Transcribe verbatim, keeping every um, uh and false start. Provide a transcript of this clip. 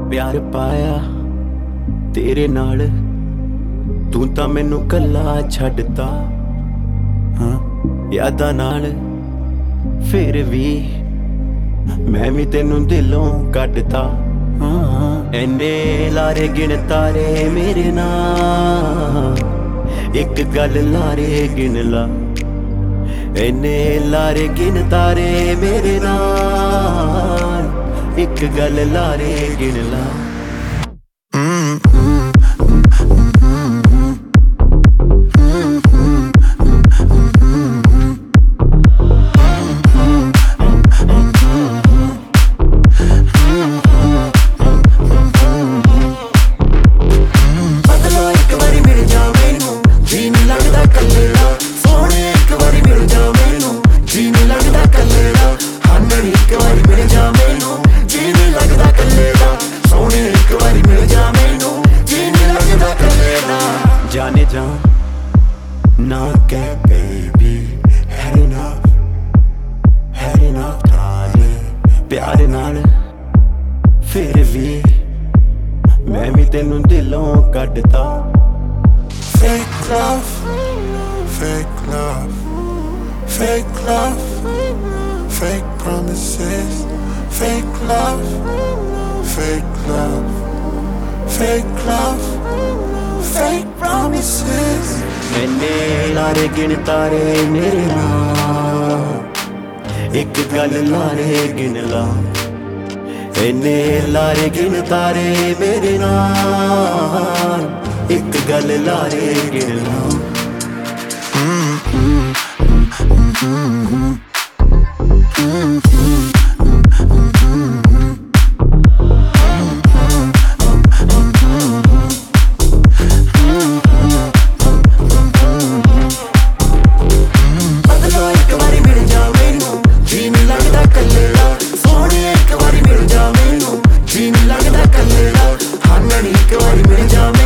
प्यार पाया तेरे नाल, तू तां मैनू कल्ला छड्डता। हाँ यादां नाल फिर भी मैं भी तेनू दिलों कड्डता। हाँ एने लारे गिन तारे मेरे नाल, एक गल लारे गिन ला। एने लारे गिन तारे मेरे नाल, एक गल लारे गिन ला। जाने जा ना कह baby, had enough, had enough darling। प्यार नाल फिर भी मैं भी तेनू दिलों कड्डता। Fake love, fake love, fake love, fake promises, fake love, fake love, fake love, fake promises। मैंने लारे गिन तारे मेरे नाल, एक गल लारे गिन ला। इन्ने लारे गिन तारे मेरे नाल, एक गल लारे गिन ला। Jimmy, like that, can you love? I'm ready, go ahead,